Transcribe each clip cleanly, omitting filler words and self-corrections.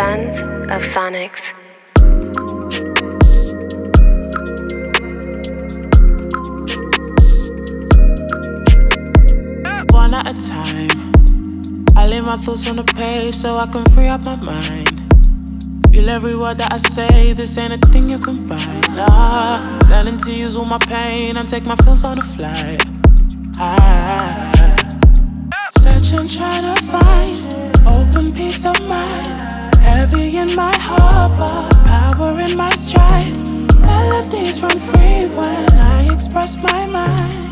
Sons of Sonics. One at a time, I lay my thoughts on the page so I can free up my mind. Feel every word that I say, this ain't a thing you can buy. Nah, learning to use all my pain and take my feels on the fly. I search and try to find open peace of mind. Heavy in my heart, but power in my stride. Melodies run free when I express my mind.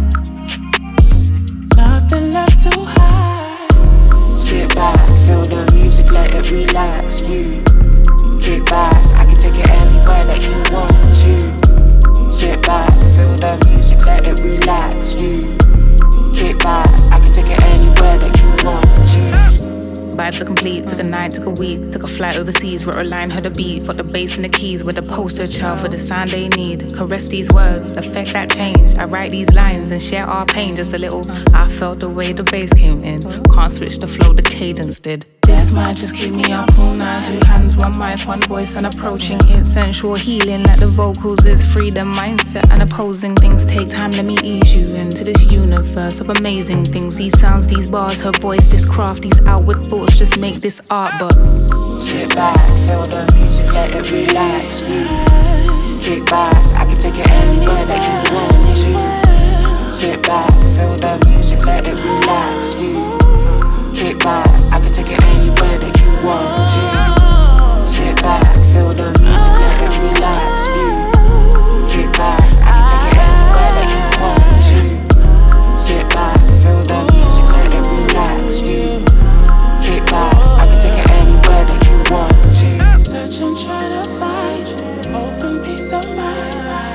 Nothing left to hide. Sit back, feel the music, let it relax you. Kick back, I can take it anywhere that you want to. Sit back, feel the music, let it relax you. Kick back, I can take it anywhere that you want to. Vibes are complete, took a night, took a week, took a flight overseas, wrote a line, heard a beat, fought the bass and the keys with a poster child for the sound they need. Caress these words, affect that change. I write these lines and share our pain just a little. I felt the way the bass came in, can't switch the flow, the cadence did. This might just keep me up all night. 2 hands, 1 mic, 1 voice and approaching it. Sensual healing like the vocals is freedom, mindset and opposing things. Take time, let me ease you into this universe of amazing things. These sounds, these bars, her voice, this craft, these outward thoughts just make this art. But sit back, feel the music, let it relax you. Kick back, I can take it anywhere that you want to. Sit back, feel the music, let it relax you. Kick back, I can take it anywhere that you want to. Sit back, feel the music, let it relax you. Kick back, I can take it anywhere that you want to. Sit back, feel the music, let it relax you. Kick back, I can take it anywhere that you want to. Search and try to find open peace of mind.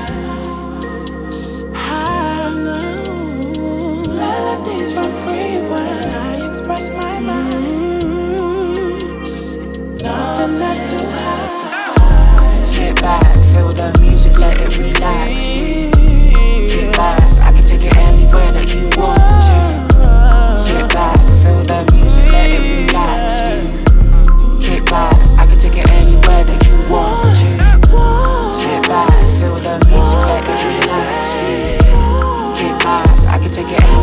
I know melodies run free when I express my mind. Nothing left to hide. Sit back, feel the music, let it relax you. Kick back, I can take it anywhere that you want to. Sit back, feel the music, let it relax you. Kick back, I can take it anywhere that you want to. Sit back, feel the music, let it relax you. Kick back, I can take it